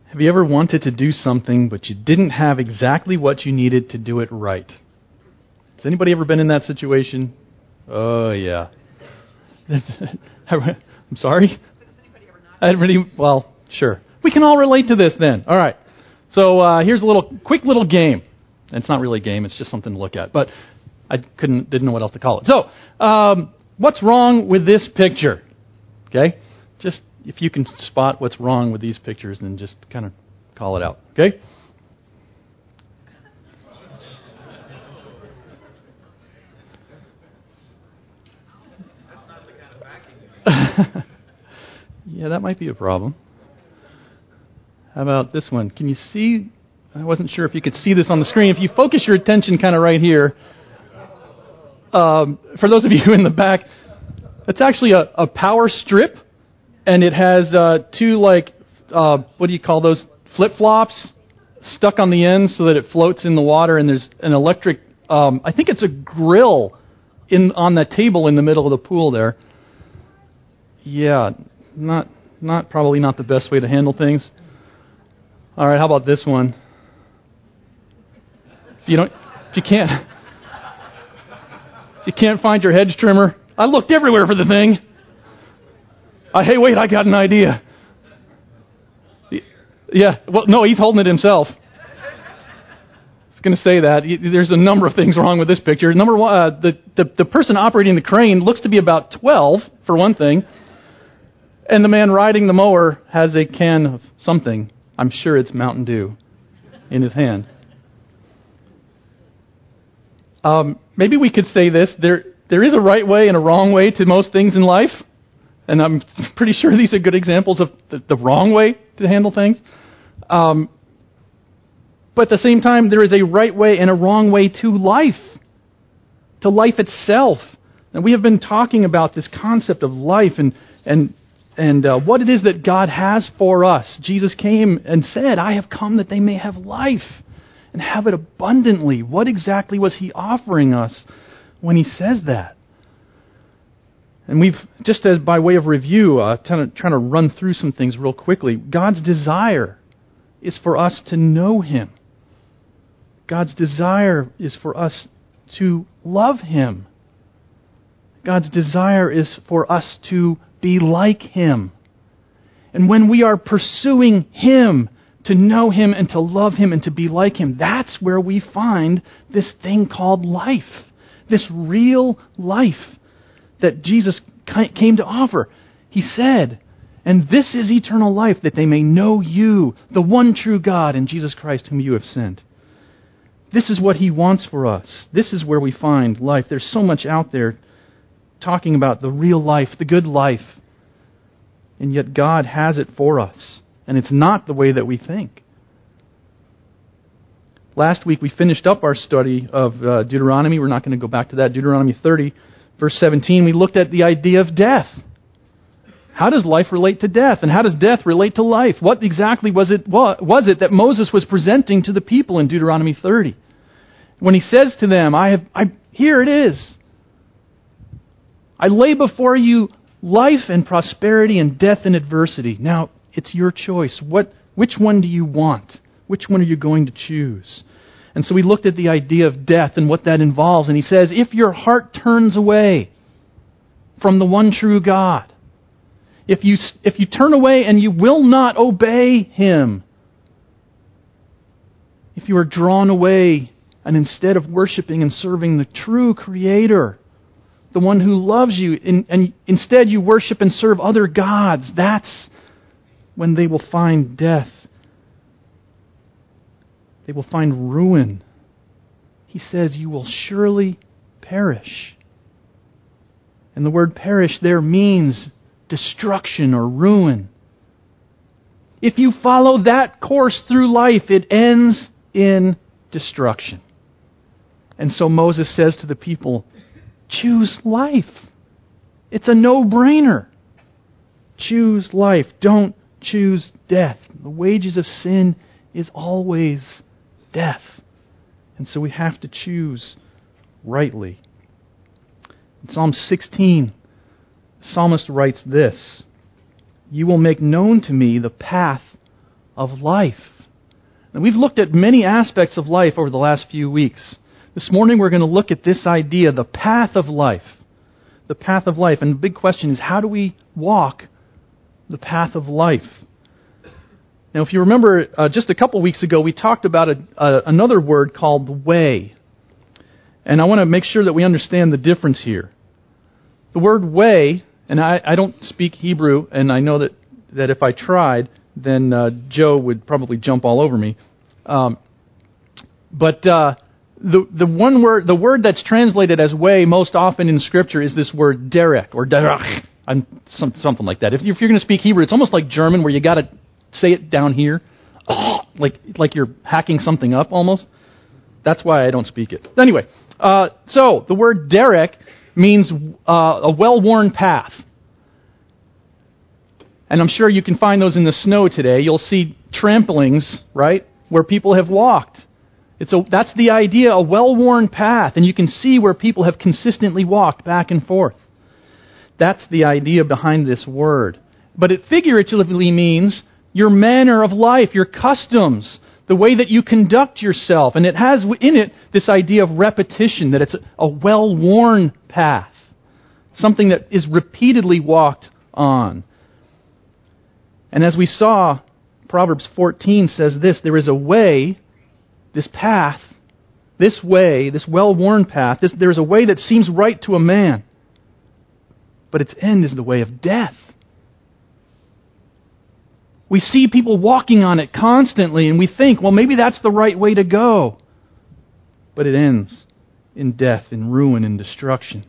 Have you ever wanted to do something, but you didn't have exactly what you needed to do it right? Has anybody ever been in that situation? Oh, yeah. I'm sorry? Well, sure. We can all relate to this then. All right. So here's a quick little game. It's not really a game. It's just something to look at. But I didn't know what else to call it. So what's wrong with this picture? Okay? Just if you can spot what's wrong with these pictures, then just kind of call it out. Okay? Yeah, that might be a problem. How about this one? Can you see? I wasn't sure if you could see this on the screen. If you focus your attention kind of right here, for those of you in the back, it's actually a power strip, and it has two, what do you call those, flip-flops stuck on the end so that it floats in the water, and there's an electric, I think it's a grill on that table in the middle of the pool there. Yeah, probably not the best way to handle things. All right, how about this one? If you can't find your hedge trimmer, I looked everywhere for the thing. Hey, wait, I got an idea. Yeah, well, no, he's holding it himself. I was going to say that. There's a number of things wrong with this picture. Number one, the person operating the crane looks to be about 12, for one thing. And the man riding the mower has a can of something. I'm sure it's Mountain Dew in his hand. Maybe we could say this. There is a right way and a wrong way to most things in life. And I'm pretty sure these are good examples of the wrong way to handle things. But at the same time, there is a right way and a wrong way to life itself. And we have been talking about this concept of life and what it is that God has for us. Jesus came and said, I have come that they may have life and have it abundantly. What exactly was He offering us when He says that? And we've, just as by way of review, trying to run through some things real quickly. God's desire is for us to know Him. God's desire is for us to love Him. God's desire is for us to be like Him. And when we are pursuing Him, to know Him and to love Him and to be like Him, that's where we find this thing called life. This real life that Jesus came to offer. He said, and this is eternal life, that they may know you, the one true God, and Jesus Christ whom you have sent. This is what He wants for us. This is where we find life. There's so much out there talking about the real life, the good life. And yet God has it for us. And it's not the way that we think. Last week we finished up our study of Deuteronomy. We're not going to go back to that. Deuteronomy 30, verse 17, we looked at the idea of death. How does life relate to death? And how does death relate to life? What exactly was it that Moses was presenting to the people in Deuteronomy 30? When he says to them, here it is. I lay before you life and prosperity and death and adversity. Now, it's your choice. Which one do you want? Which one are you going to choose? And so we looked at the idea of death and what that involves. And he says, if your heart turns away from the one true God, if you turn away and you will not obey Him, if you are drawn away and instead of worshiping and serving the true Creator, the one who loves you, and instead you worship and serve other gods, that's when they will find death. They will find ruin. He says, you will surely perish. And the word perish there means destruction or ruin. If you follow that course through life, it ends in destruction. And so Moses says to the people, choose life. It's a no-brainer. Choose life. Don't choose death. The wages of sin is always death. And so we have to choose rightly. In Psalm 16, the psalmist writes this, you will make known to me the path of life. And we've looked at many aspects of life over the last few weeks. This morning we're going to look at this idea, the path of life. The path of life. And the big question is, how do we walk the path of life? Now, if you remember, just a couple weeks ago, we talked about another word called way. And I want to make sure that we understand the difference here. The word way, and I don't speak Hebrew, and I know that if I tried, then Joe would probably jump all over me. But the word that's translated as way most often in Scripture is this word derek, or derach, something like that. If you're going to speak Hebrew, it's almost like German, where you got to say it down here, like you're hacking something up almost. That's why I don't speak it. Anyway, so the word derek means a well-worn path. And I'm sure you can find those in the snow today. You'll see tramplings, right, where people have walked. That's the idea, a well-worn path. And you can see where people have consistently walked back and forth. That's the idea behind this word. But it figuratively means your manner of life, your customs, the way that you conduct yourself. And it has in it this idea of repetition, that it's a well-worn path, something that is repeatedly walked on. And as we saw, Proverbs 14 says this, there is a way, this path, this way, this well-worn path, there is a way that seems right to a man, but its end is the way of death. We see people walking on it constantly, and we think, well, maybe that's the right way to go. But it ends in death, in ruin, in destruction.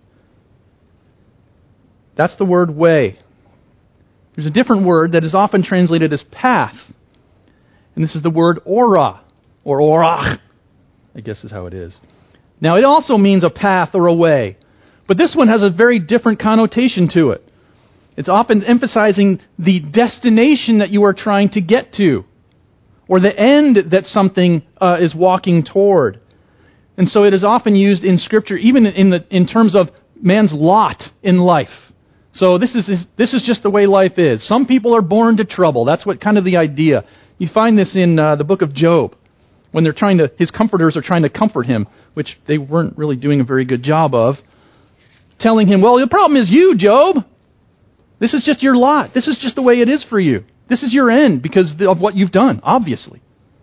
That's the word way. There's a different word that is often translated as path. And this is the word ora, or orach, I guess is how it is. Now, it also means a path or a way. But this one has a very different connotation to it. It's often emphasizing the destination that you are trying to get to, or the end that something is walking toward. And so it is often used in Scripture, even in terms of man's lot in life. So this is just the way life is. Some people are born to trouble. That's what kind of the idea. You find this in the book of Job, when his comforters are trying to comfort him, which they weren't really doing a very good job of, telling him, well, the problem is you, Job. This is just your lot. This is just the way it is for you. This is your end because of what you've done, obviously.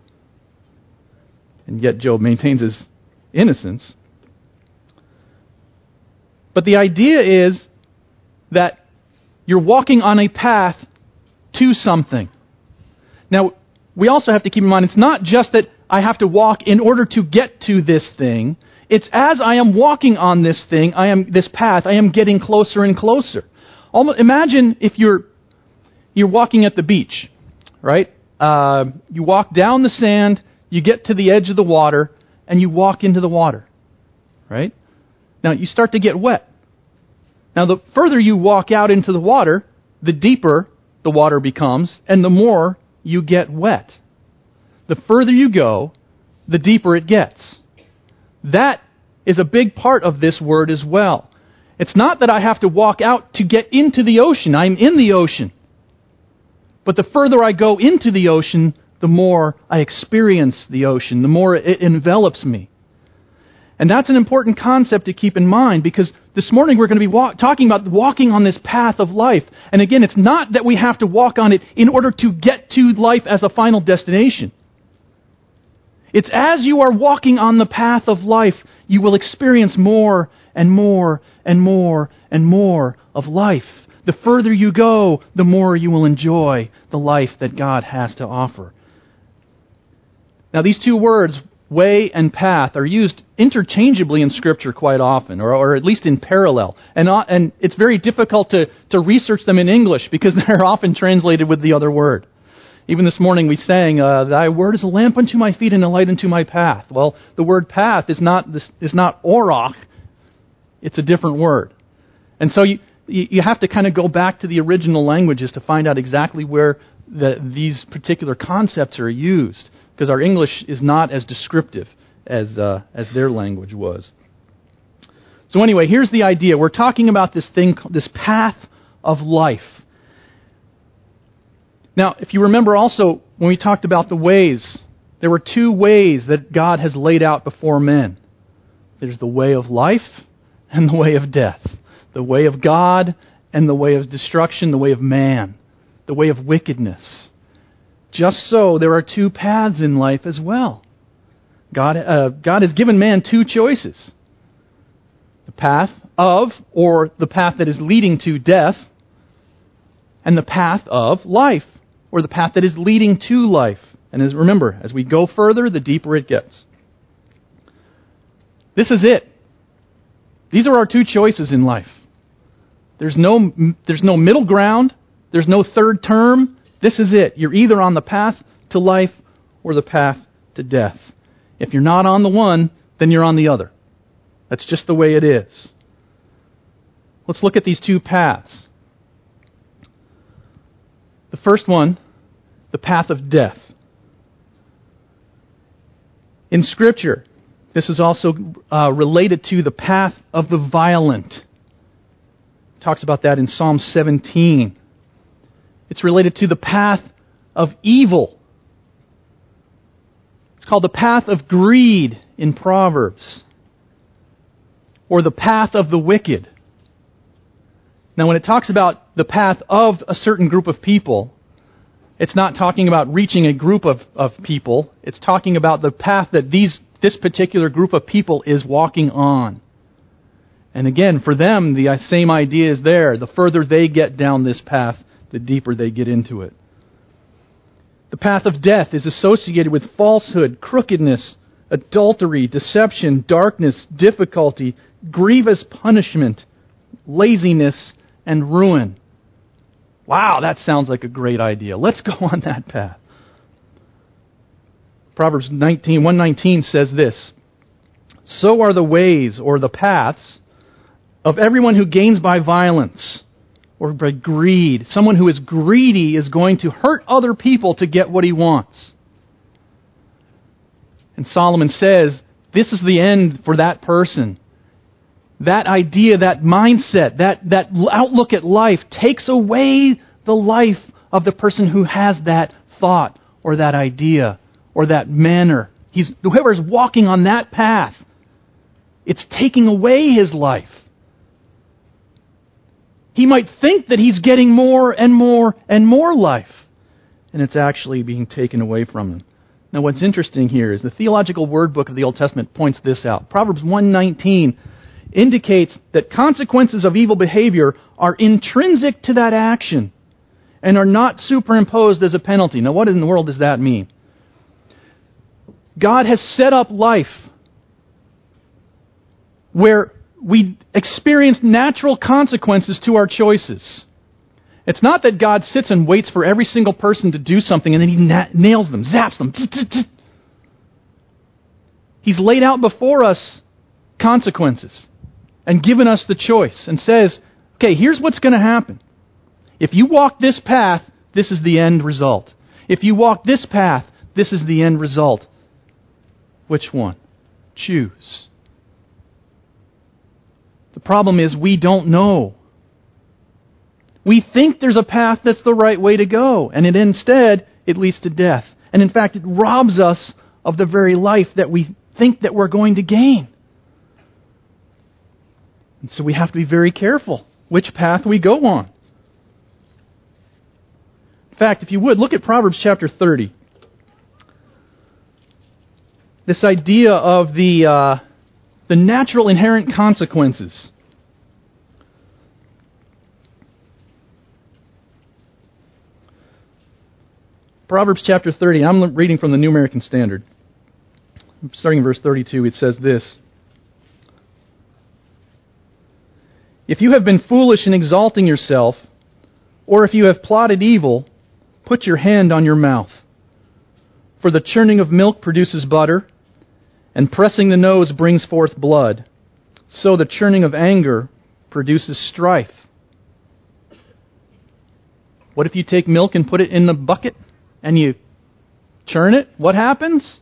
And yet Job maintains his innocence. But the idea is that you're walking on a path to something. Now, we also have to keep in mind, it's not just that I have to walk in order to get to this thing. It's as I am walking on this thing, this path, I am getting closer and closer. Imagine if you're walking at the beach, right? You walk down the sand, you get to the edge of the water, and you walk into the water, right? Now, you start to get wet. Now, the further you walk out into the water, the deeper the water becomes, and the more you get wet. The further you go, the deeper it gets. That is a big part of this word as well. It's not that I have to walk out to get into the ocean. I'm in the ocean. But the further I go into the ocean, the more I experience the ocean, the more it envelops me. And that's an important concept to keep in mind, because this morning we're going to be talking about walking on this path of life. And again, it's not that we have to walk on it in order to get to life as a final destination. It's as you are walking on the path of life, you will experience more and more and more and more of life. The further you go, the more you will enjoy the life that God has to offer. Now, these two words, way and path, are used interchangeably in Scripture quite often, or at least in parallel. And it's very difficult to research them in English because they're often translated with the other word. Even this morning we sang, "Thy word is a lamp unto my feet and a light unto my path." Well, the word path is not orach. It's a different word. And so you have to kind of go back to the original languages to find out exactly where these particular concepts are used, because our English is not as descriptive as their language was. So anyway, here's the idea. We're talking about this path of life. Now, if you remember also, when we talked about the ways, there were two ways that God has laid out before men. There's the way of life and the way of death. The way of God and the way of destruction, the way of man, the way of wickedness. Just so, there are two paths in life as well. God has given man two choices. The path of, or the path that is leading to death, and the path of life, or the path that is leading to life. And remember, as we go further, the deeper it gets. This is it. These are our two choices in life. There's no middle ground. There's no third term. This is it. You're either on the path to life or the path to death. If you're not on the one, then you're on the other. That's just the way it is. Let's look at these two paths. The first one, the path of death. In Scripture, this is also related to the path of the violent. It talks about that in Psalm 17. It's related to the path of evil. It's called the path of greed in Proverbs, or the path of the wicked. Now, when it talks about the path of a certain group of people, it's not talking about reaching a group of people. It's talking about the path that this particular group of people is walking on. And again, for them, the same idea is there. The further they get down this path, the deeper they get into it. The path of death is associated with falsehood, crookedness, adultery, deception, darkness, difficulty, grievous punishment, laziness, and ruin. Wow, that sounds like a great idea. Let's go on that path. Proverbs 119 says this, "So are the ways, or the paths, of everyone who gains by violence, or by greed." Someone who is greedy is going to hurt other people to get what he wants. And Solomon says, this is the end for that person. That idea, that mindset, that outlook at life takes away the life of the person who has that thought or that idea or that manner. Whoever's walking on that path, it's taking away his life. He might think that he's getting more and more and more life, and it's actually being taken away from him. Now, what's interesting here is the Theological Word Book of the Old Testament points this out. Proverbs 119 indicates that consequences of evil behavior are intrinsic to that action and are not superimposed as a penalty. Now, what in the world does that mean? God has set up life where we experience natural consequences to our choices. It's not that God sits and waits for every single person to do something and then He nails them, zaps them. He's laid out before us consequences and given us the choice and says, okay, here's what's going to happen. If you walk this path, this is the end result. If you walk this path, this is the end result. Which one? Choose. The problem is we don't know. We think there's a path that's the right way to go, and instead it leads to death. And in fact, it robs us of the very life that we think that we're going to gain. And so we have to be very careful which path we go on. In fact, if you would, look at Proverbs chapter 30. This idea of the natural inherent consequences. Proverbs chapter 30, I'm reading from the New American Standard. Starting in verse 32, it says this. If you have been foolish in exalting yourself, or if you have plotted evil, put your hand on your mouth. For the churning of milk produces butter, and pressing the nose brings forth blood. So the churning of anger produces strife. What if you take milk and put it in the bucket and you churn it? What happens?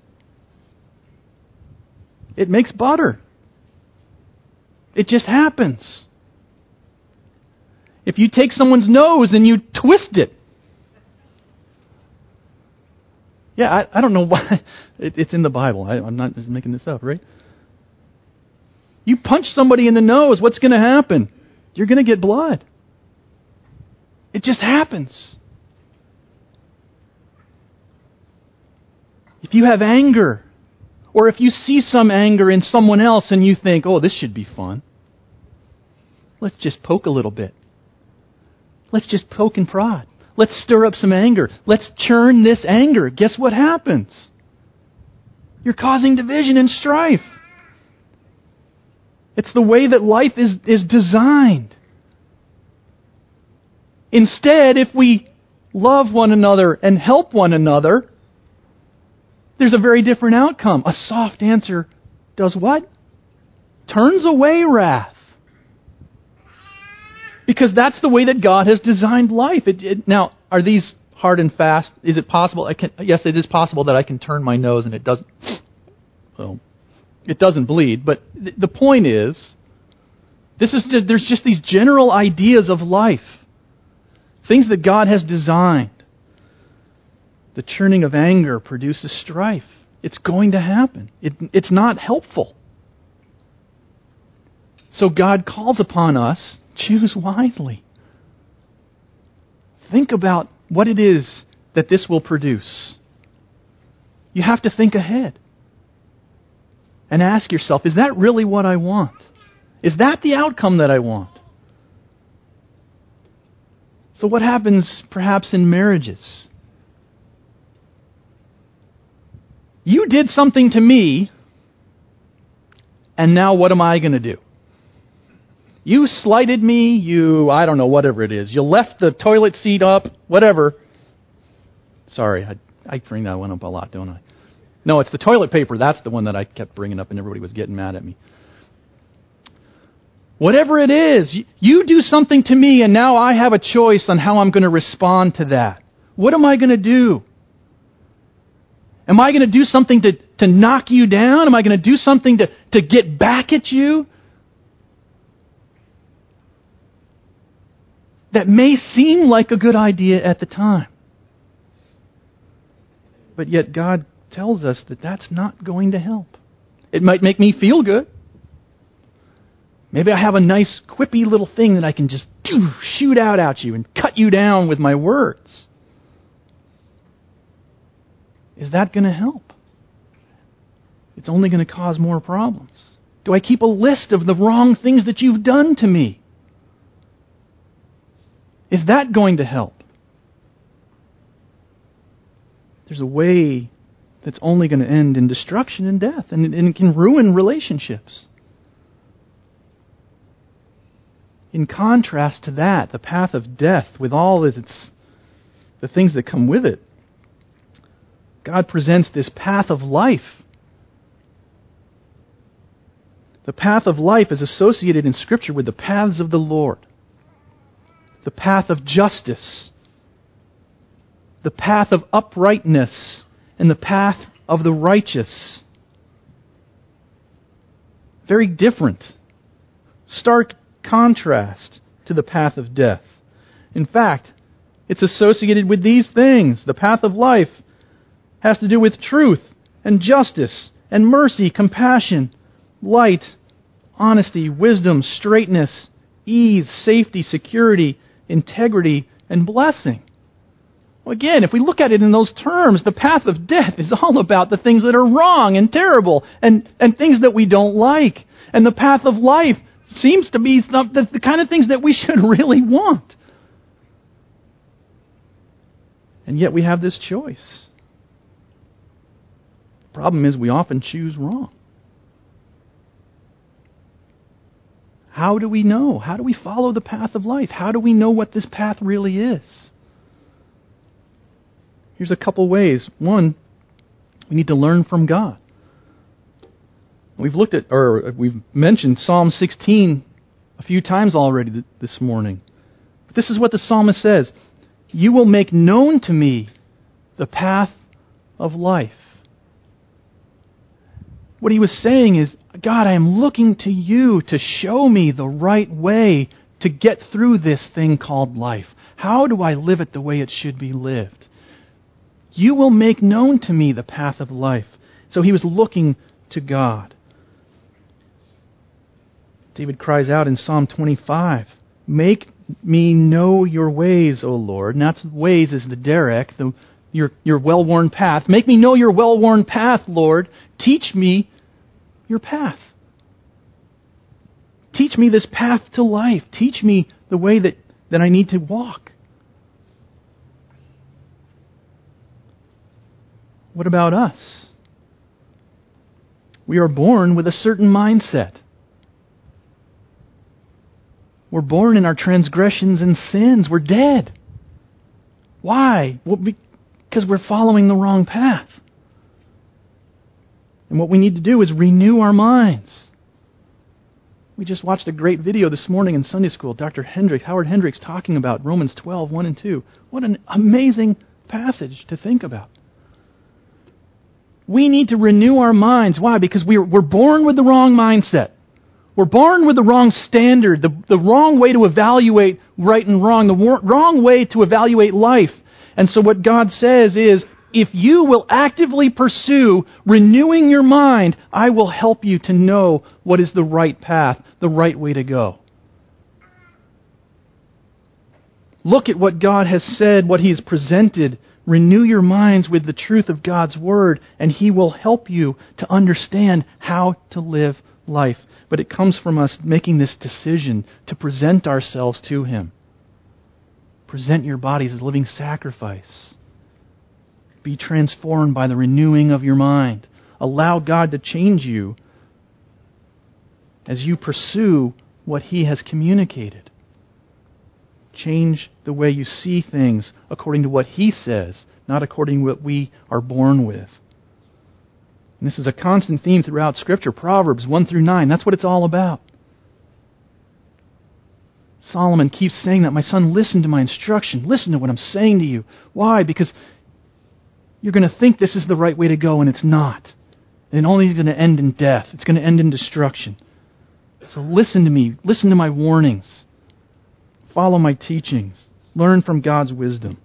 It makes butter. It just happens. If you take someone's nose and you twist it, Yeah, I don't know why. It's in the Bible. I'm not just making this up, right? You punch somebody in the nose, what's going to happen? You're going to get blood. It just happens. If you have anger, or if you see some anger in someone else and you think, oh, this should be fun, let's just poke a little bit. Let's just poke and prod. Let's stir up some anger. Let's churn this anger. Guess what happens? You're causing division and strife. It's the way that life is designed. Instead, if we love one another and help one another, there's a very different outcome. A soft answer does what? Turns away wrath. Because that's the way that God has designed life. Now, are these hard and fast? Is it possible? Yes, it is possible that I can turn my nose and it doesn't. Well, it doesn't bleed. But the point is, there's just these general ideas of life, things that God has designed. The churning of anger produces strife. It's going to happen. It's not helpful. So God calls upon us, choose wisely. Think about what it is that this will produce. You have to think ahead and ask yourself, is that really what I want? Is that the outcome that I want? So what happens perhaps in marriages? You did something to me, and now what am I going to do? You slighted me, I don't know, whatever it is. You left the toilet seat up, whatever. Sorry, I bring that one up a lot, don't I? No, it's the toilet paper. That's the one that I kept bringing up and everybody was getting mad at me. Whatever it is, you do something to me and now I have a choice on how I'm going to respond to that. What am I going to do? Am I going to do something to knock you down? Am I going to do something to get back at you? That may seem like a good idea at the time. But yet God tells us that that's not going to help. It might make me feel good. Maybe I have a nice quippy little thing that I can just shoot out at you and cut you down with my words. Is that going to help? It's only going to cause more problems. Do I keep a list of the wrong things that you've done to me? Is that going to help? There's a way that's only going to end in destruction and death, and it can ruin relationships. In contrast to that, the path of death, with all the things that come with it, God presents this path of life. The path of life is associated in Scripture with the paths of the Lord. The path of justice, the path of uprightness, and the path of the righteous. Very different. Stark contrast to the path of death. In fact, it's associated with these things. The path of life has to do with truth and justice and mercy, compassion, light, honesty, wisdom, straightness, ease, safety, security, integrity, and blessing. Well, again, if we look at it in those terms, the path of death is all about the things that are wrong and terrible and things that we don't like. And the path of life seems to be the kind of things that we should really want. And yet we have this choice. The problem is we often choose wrong. How do we know? How do we follow the path of life? How do we know what this path really is? Here's a couple ways. One, we need to learn from God. We've mentioned Psalm 16 a few times already this morning. But this is what the psalmist says. You will make known to me the path of life. What he was saying is, God, I am looking to you to show me the right way to get through this thing called life. How do I live it the way it should be lived? You will make known to me the path of life. So he was looking to God. David cries out in Psalm 25, make me know your ways, O Lord. And that's ways is the derek, your well-worn path. Make me know your well-worn path, Lord. Teach me your path. Teach me this path to life. Teach me the way that I need to walk. What about us? We are born with a certain mindset. We're born in our transgressions and sins. We're dead. Why? Well, because we're following the wrong path. And what we need to do is renew our minds. We just watched a great video this morning in Sunday school. Howard Hendricks, talking about Romans 12, 1 and 2. What an amazing passage to think about. We need to renew our minds. Why? Because we're born with the wrong mindset. We're born with the wrong standard, the wrong way to evaluate right and wrong, the wrong way to evaluate life. And so what God says is, if you will actively pursue renewing your mind, I will help you to know what is the right path, the right way to go. Look at what God has said, what He has presented. Renew your minds with the truth of God's Word, and He will help you to understand how to live life. But it comes from us making this decision to present ourselves to Him. Present your bodies as living sacrifice. Be transformed by the renewing of your mind. Allow God to change you as you pursue what He has communicated. Change the way you see things according to what He says, not according to what we are born with. And this is a constant theme throughout Scripture. Proverbs 1 through 9. That's what it's all about. Solomon keeps saying that, my son, listen to my instruction. Listen to what I'm saying to you. Why? Because you're going to think this is the right way to go, and it's not. And it only is going to end in death. It's going to end in destruction. So listen to me. Listen to my warnings. Follow my teachings. Learn from God's wisdom.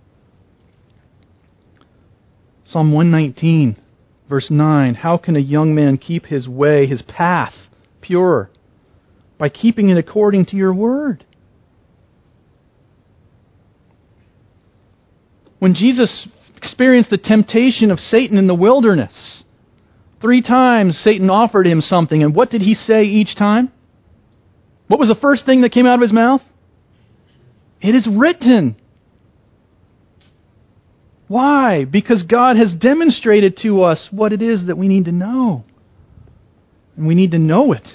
Psalm 119, verse 9. How can a young man keep his way, his path, pure? By keeping it according to your word. When Jesus experienced the temptation of Satan in the wilderness, 3 times Satan offered him something, and what did he say each time? What was the first thing that came out of his mouth? It is written. Why? Because God has demonstrated to us what it is that we need to know. And we need to know it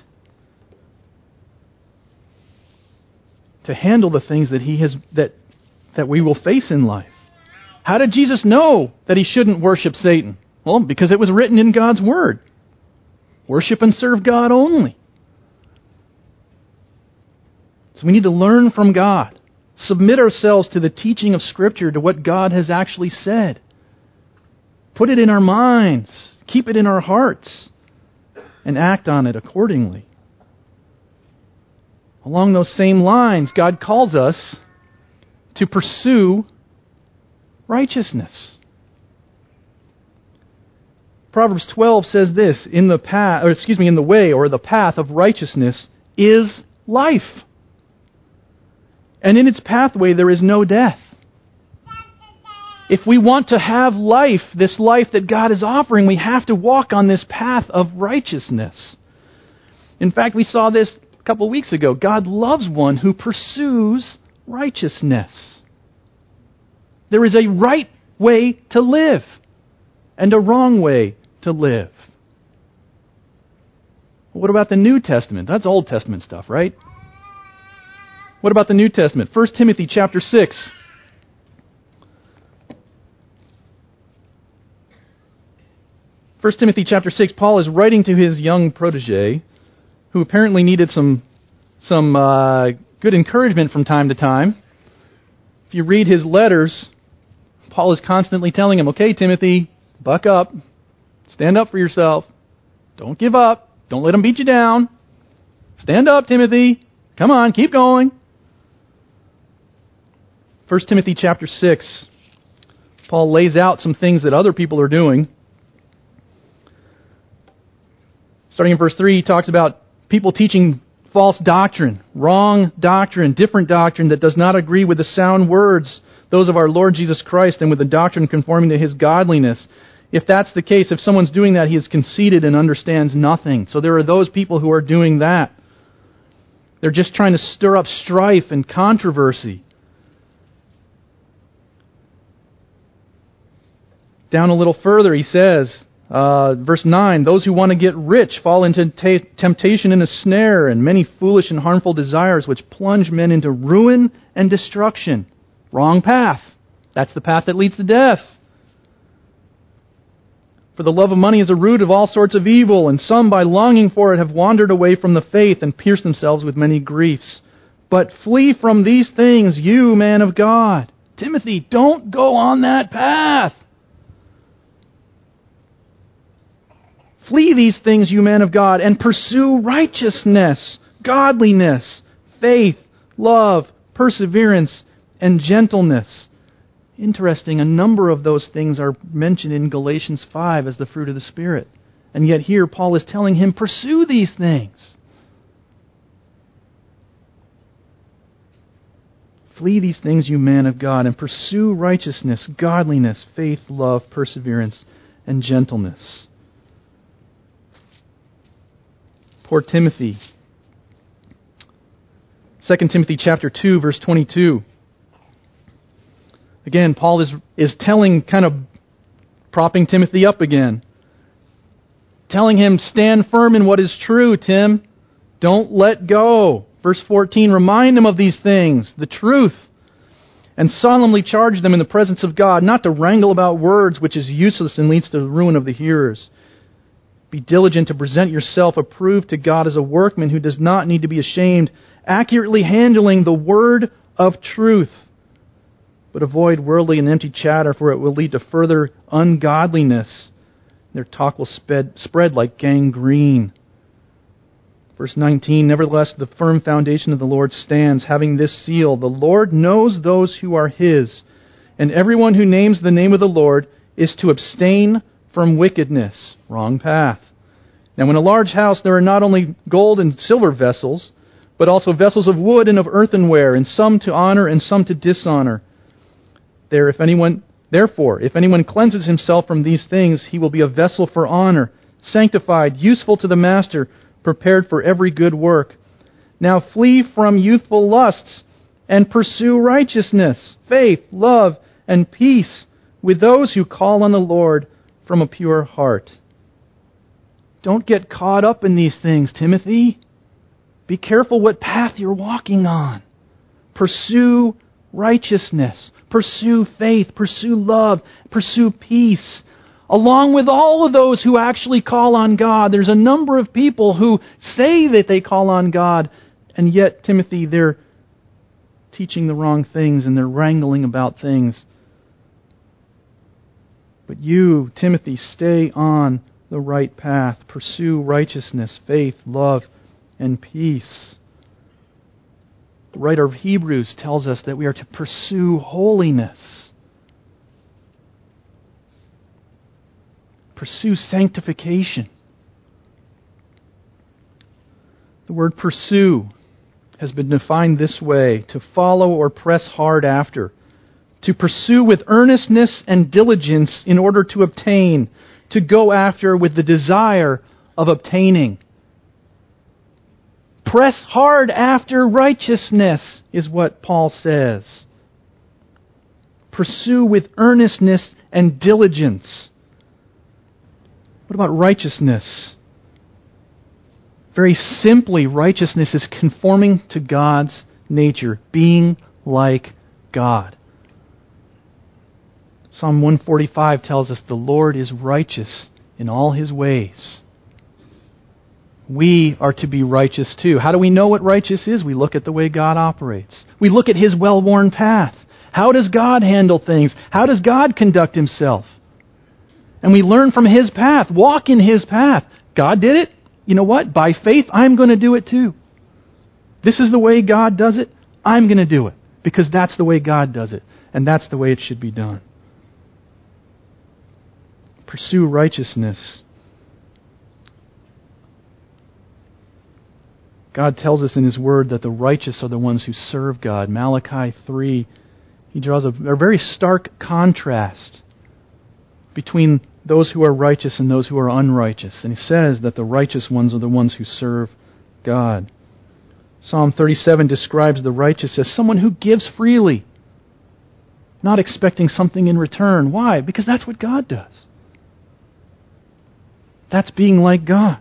to handle the things that He has that we will face in life. How did Jesus know that He shouldn't worship Satan? Well, because it was written in God's Word. Worship and serve God only. So we need to learn from God. Submit ourselves to the teaching of Scripture, to what God has actually said. Put it in our minds. Keep it in our hearts. And act on it accordingly. Along those same lines, God calls us to pursue righteousness. Proverbs 12 says this, in the way or the path of righteousness is life. And in its pathway there is no death. If we want to have life, this life that God is offering, we have to walk on this path of righteousness. In fact, we saw this a couple weeks ago. God loves one who pursues righteousness. There is a right way to live and a wrong way to live. What about the New Testament? That's Old Testament stuff, right? What about the New Testament? 1 Timothy chapter 6. First Timothy chapter 6, Paul is writing to his young protege, who apparently needed some good encouragement from time to time. If you read his letters, Paul is constantly telling him, okay, Timothy, buck up. Stand up for yourself. Don't give up. Don't let them beat you down. Stand up, Timothy. Come on, keep going. 1 Timothy chapter 6, Paul lays out some things that other people are doing. Starting in verse 3, he talks about people teaching false doctrine, wrong doctrine, different doctrine that does not agree with the sound words, those of our Lord Jesus Christ, and with the doctrine conforming to His godliness. If that's the case, if someone's doing that, he is conceited and understands nothing. So there are those people who are doing that. They're just trying to stir up strife and controversy. Down a little further, he says, verse 9, those who want to get rich fall into temptation and a snare and many foolish and harmful desires which plunge men into ruin and destruction. Wrong path. That's the path that leads to death. For the love of money is a root of all sorts of evil, and some by longing for it have wandered away from the faith and pierced themselves with many griefs. But flee from these things, you man of God. Timothy, don't go on that path. Flee these things, you man of God, and pursue righteousness, godliness, faith, love, perseverance, and gentleness. Interesting, a number of those things are mentioned in Galatians 5 as the fruit of the Spirit. And yet here Paul is telling him, pursue these things. Flee these things, you man of God, and pursue righteousness, godliness, faith, love, perseverance, and gentleness. Poor Timothy. 2 Timothy chapter 2, verse 22. Again, Paul is telling, kind of propping Timothy up again. Telling him, stand firm in what is true, Tim. Don't let go. Verse 14, remind him of these things, the truth, and solemnly charge them in the presence of God, not to wrangle about words, which is useless and leads to the ruin of the hearers. Be diligent to present yourself approved to God as a workman who does not need to be ashamed, accurately handling the word of truth. But avoid worldly and empty chatter, for it will lead to further ungodliness. Their talk will spread like gangrene. Verse 19, nevertheless, the firm foundation of the Lord stands, having this seal, the Lord knows those who are His, and everyone who names the name of the Lord is to abstain from wickedness. Wrong path. Now in a large house there are not only gold and silver vessels, but also vessels of wood and of earthenware, and some to honor and some to dishonor. Therefore, if anyone cleanses himself from these things, he will be a vessel for honor, sanctified, useful to the master, prepared for every good work. Now flee from youthful lusts and pursue righteousness, faith, love, and peace with those who call on the Lord from a pure heart. Don't get caught up in these things, Timothy. Be careful what path you're walking on. Pursue righteousness, pursue faith, pursue love, pursue peace. Along with all of those who actually call on God, there's a number of people who say that they call on God, and yet, Timothy, they're teaching the wrong things and they're wrangling about things. But you, Timothy, stay on the right path. Pursue righteousness, faith, love, and peace. The writer of Hebrews tells us that we are to pursue holiness. Pursue sanctification. The word pursue has been defined this way: to follow or press hard after. To pursue with earnestness and diligence in order to obtain. To go after with the desire of obtaining. Press hard after righteousness is what Paul says. Pursue with earnestness and diligence. What about righteousness? Very simply, righteousness is conforming to God's nature, being like God. Psalm 145 tells us the Lord is righteous in all His ways. We are to be righteous too. How do we know what righteous is? We look at the way God operates. We look at His well-worn path. How does God handle things? How does God conduct Himself? And we learn from His path. Walk in His path. God did it. You know what? By faith, I'm going to do it too. This is the way God does it. I'm going to do it. Because that's the way God does it. And that's the way it should be done. Pursue righteousness. God tells us in His Word that the righteous are the ones who serve God. Malachi 3, He draws a very stark contrast between those who are righteous and those who are unrighteous. And He says that the righteous ones are the ones who serve God. Psalm 37 describes the righteous as someone who gives freely, not expecting something in return. Why? Because that's what God does. That's being like God.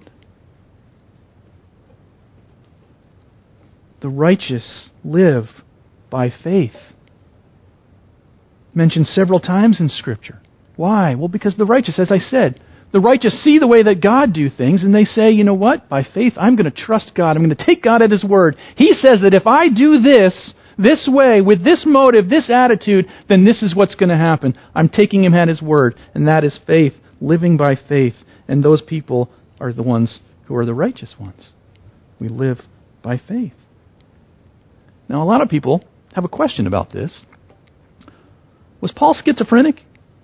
The righteous live by faith. Mentioned several times in Scripture. Why? Well, because the righteous, as I said, the righteous see the way that God do things, and they say, you know what? By faith, I'm going to trust God. I'm going to take God at His word. He says that if I do this way, with this motive, this attitude, then this is what's going to happen. I'm taking Him at His word, and that is faith, living by faith. And those people are the ones who are the righteous ones. We live by faith. Now, a lot of people have a question about this. Was Paul schizophrenic?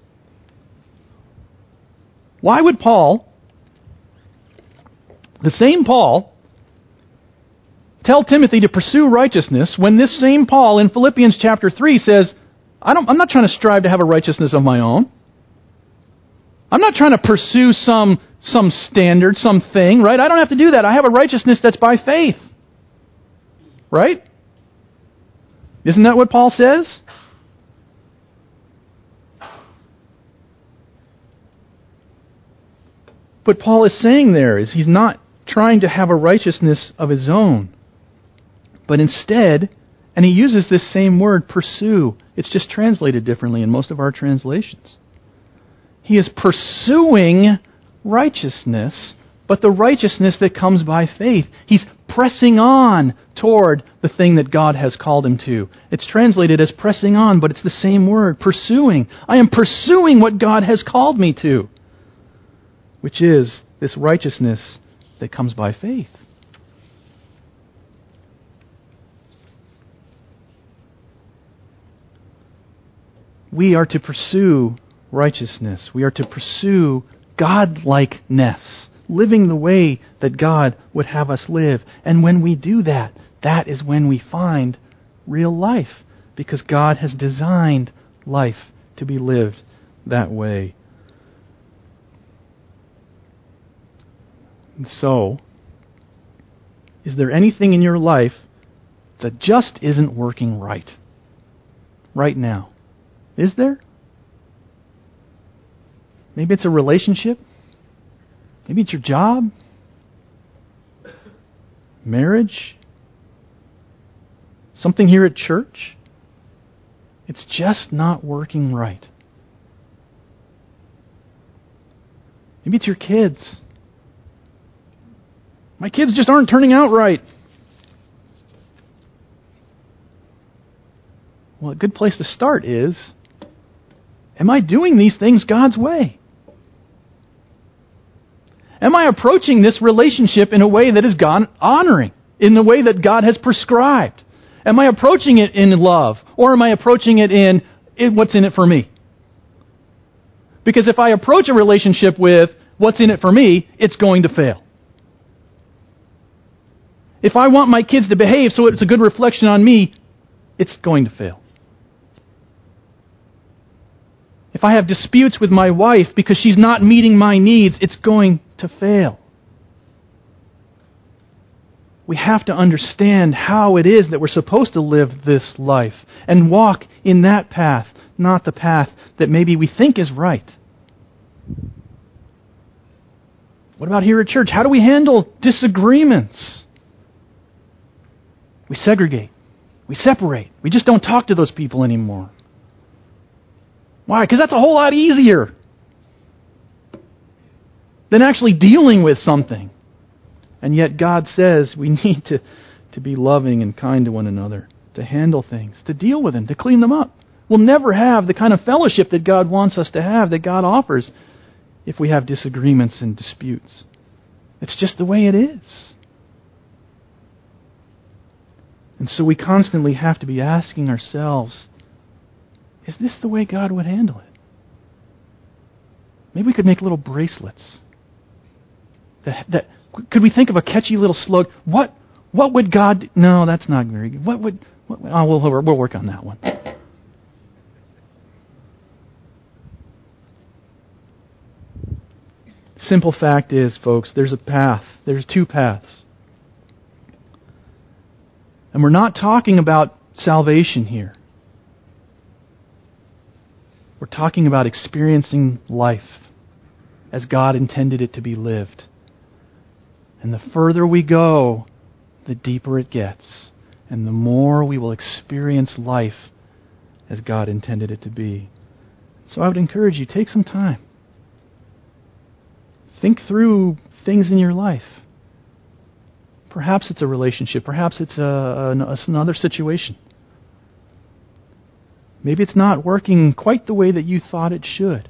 Why would Paul, the same Paul, tell Timothy to pursue righteousness when this same Paul in Philippians chapter 3 says, I'm not trying to strive to have a righteousness of my own. I'm not trying to pursue some standard, something, right? I don't have to do that. I have a righteousness that's by faith. Right? Isn't that what Paul says? What Paul is saying there is he's not trying to have a righteousness of his own, but instead, and he uses this same word, pursue. It's just translated differently in most of our translations. He is pursuing righteousness, but the righteousness that comes by faith. He's pressing on toward the thing that God has called him to. It's translated as pressing on, but it's the same word, pursuing. I am pursuing what God has called me to, which is this righteousness that comes by faith. We are to pursue righteousness. We are to pursue God-likeness, living the way that God would have us live. And when we do that, that is when we find real life, because God has designed life to be lived that way. And so, is there anything in your life that just isn't working right now? Is there? Maybe it's a relationship. Maybe it's your job. Marriage. Something here at church. It's just not working right. Maybe it's your kids. My kids just aren't turning out right. Well, a good place to start is, am I doing these things God's way? Am I approaching this relationship in a way that is God-honoring, in the way that God has prescribed? Am I approaching it in love, or am I approaching it in what's in it for me? Because if I approach a relationship with what's in it for me, it's going to fail. If I want my kids to behave so it's a good reflection on me, it's going to fail. If I have disputes with my wife because she's not meeting my needs, it's going to fail. We have to understand how it is that we're supposed to live this life and walk in that path, not the path that maybe we think is right. What about here at church? How do we handle disagreements? We segregate. We separate. We just don't talk to those people anymore. Why? Because that's a whole lot easier than actually dealing with something. And yet God says we need to be loving and kind to one another, to handle things, to deal with them, to clean them up. We'll never have the kind of fellowship that God wants us to have, that God offers, if we have disagreements and disputes. It's just the way it is. And so we constantly have to be asking ourselves, is this the way God would handle it? Maybe we could make little bracelets. Could we think of a catchy little slogan? What would God do? No, that's not very good. We'll work on that one. Simple fact is, folks, there's a path. There's two paths. And we're not talking about salvation here. We're talking about experiencing life as God intended it to be lived. And the further we go, the deeper it gets. And the more we will experience life as God intended it to be. So I would encourage you, take some time. Think through things in your life. Perhaps it's a relationship. Perhaps it's another situation. Maybe it's not working quite the way that you thought it should.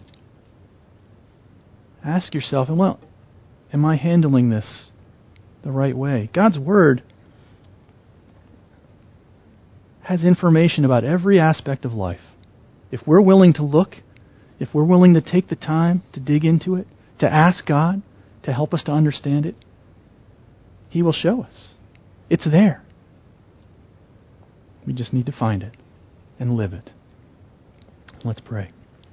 Ask yourself, am I handling this the right way? God's Word has information about every aspect of life. If we're willing to look, if we're willing to take the time to dig into it, to ask God to help us to understand it, He will show us. It's there. We just need to find it and live it. Let's pray.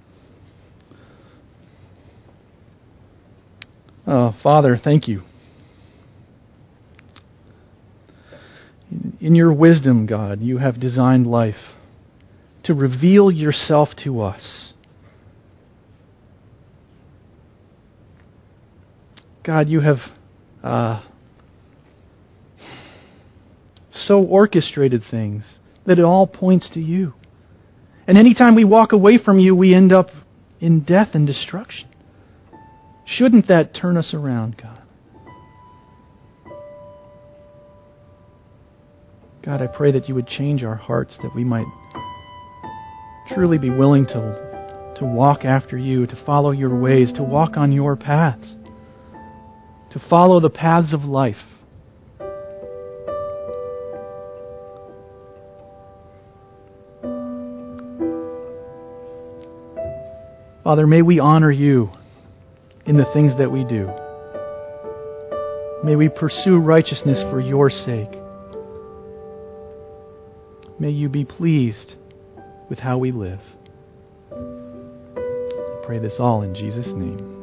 Father, thank you. In your wisdom, God, you have designed life to reveal yourself to us. God, you have so orchestrated things that it all points to you. And anytime we walk away from you, we end up in death and destruction. Shouldn't that turn us around, God? God, I pray that you would change our hearts, that we might truly be willing to walk after you, to follow your ways, to walk on your paths, to follow the paths of life. Father, may we honor you in the things that we do. May we pursue righteousness for your sake. May you be pleased with how we live. I pray this all in Jesus' name.